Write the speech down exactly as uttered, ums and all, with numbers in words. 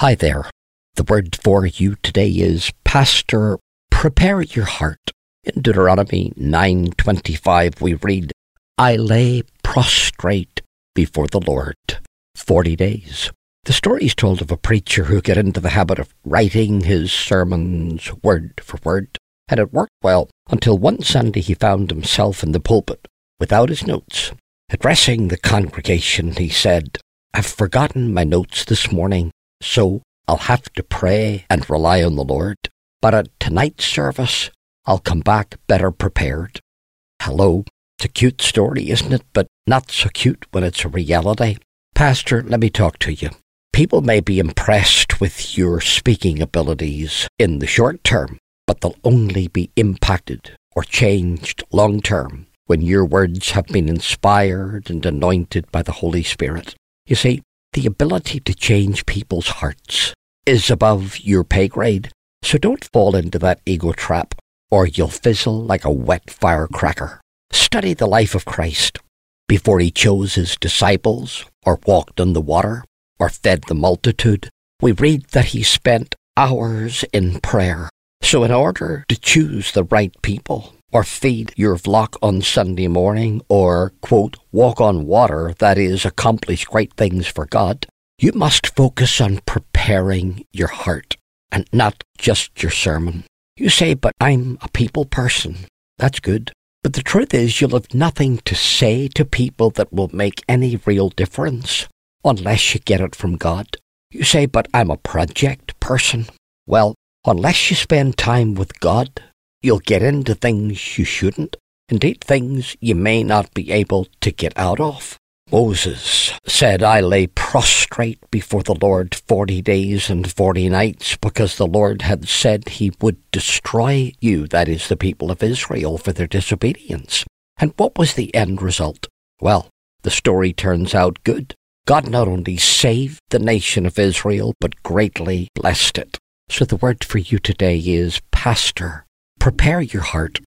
Hi there. The word for you today is, Pastor, prepare your heart. In Deuteronomy nine twenty-five we read, I lay prostrate before the Lord forty days. The story is told of a preacher who got into the habit of writing his sermons word for word, and it worked well until one Sunday he found himself in the pulpit without his notes. Addressing the congregation, he said, I've forgotten my notes this morning, so I'll have to pray and rely on the Lord. But at tonight's service, I'll come back better prepared. Hello. It's a cute story, isn't it? But not so cute when it's a reality. Pastor, let me talk to you. People may be impressed with your speaking abilities in the short term, but they'll only be impacted or changed long term when your words have been inspired and anointed by the Holy Spirit. You see, the ability to change people's hearts is above your pay grade, so don't fall into that ego trap, or you'll fizzle like a wet firecracker. Study the life of Christ. Before he chose his disciples, or walked on the water, or fed the multitude, we read that he spent hours in prayer. So in order to choose the right people, or feed your flock on Sunday morning, or, quote, walk on water, that is, accomplish great things for God, you must focus on preparing your heart, and not just your sermon. You say, but I'm a people person. That's good. But the truth is, you'll have nothing to say to people that will make any real difference, unless you get it from God. You say, but I'm a project person. Well, unless you spend time with God, you'll get into things you shouldn't, indeed things you may not be able to get out of. Moses said, I lay prostrate before the Lord forty days and forty nights, because the Lord had said he would destroy you, that is, the people of Israel, for their disobedience. And what was the end result? Well, the story turns out good. God not only saved the nation of Israel, but greatly blessed it. So the word for you today is, Pastor, prepare your heart.